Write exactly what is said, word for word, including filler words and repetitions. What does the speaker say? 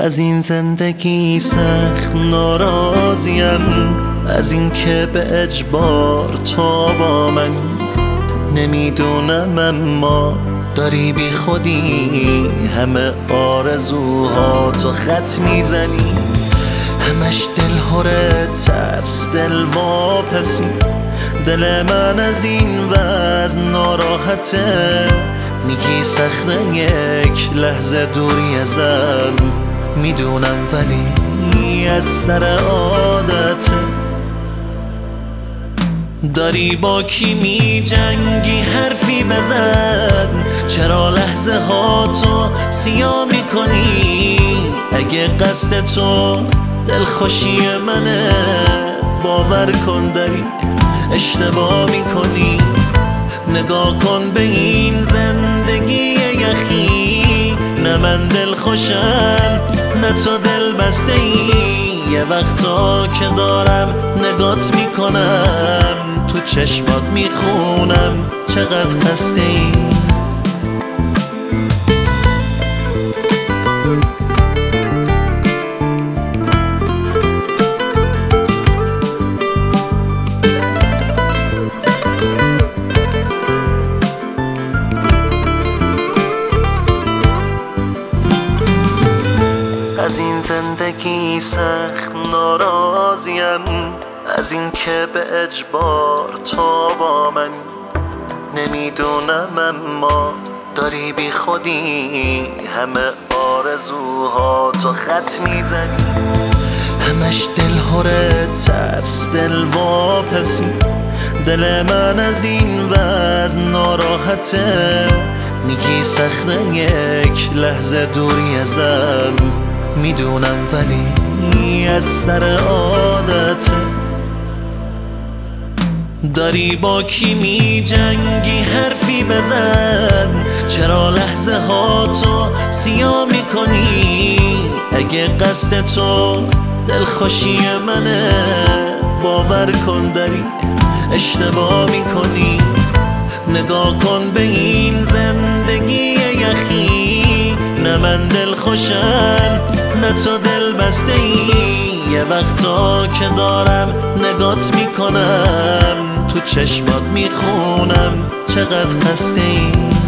از این زندگی سخت ناراضیم، از این که به اجبار تو با من. نمیدونم اما داری بی خودی همه آرزوها تو خط میزنی. همش دلهوره ترس دل واپسی، دل من از این وضع ناراحته. میگی سخته یک لحظه دوری ازم، میدونم ولی از سر عادته. داری با کی می جنگی حرفی بزن، چرا لحظه ها تو سیاه میکنی؟ اگه قصد تو دلخوشی منه باور کن داری اشتباه میکنی. نگاه کن به این زندگی یخی، نه من دل خوشم نه تو دل بسته ای. یه وقتا که دارم نگات میکنم، تو چشمات میخونم چقدر خسته ای. از این زندگی سخت ناراضیم، از این که به اجبار تو با من. نمیدونم اما داری بی خودی همه آرزوها تو خط میزنی. همش دلهوره ترس دل واپسی، دل من از این وضع ناراحته. میگی سخته یک لحظه دوری ازم، میدونم ولی از سر عادته. داری با کی می جنگی حرفی بزن، چرا لحظه ها تو سیاه میکنی؟ اگه قصد تو دلخوشی منه باور کن داری اشتباه میکنی. نگاه کن به این زندگی یخی، نه من دل خوشم نه تو دل بسته ای. یه وقتا که دارم نگات میکنم، تو چشمات میخونم چقدر خسته ای.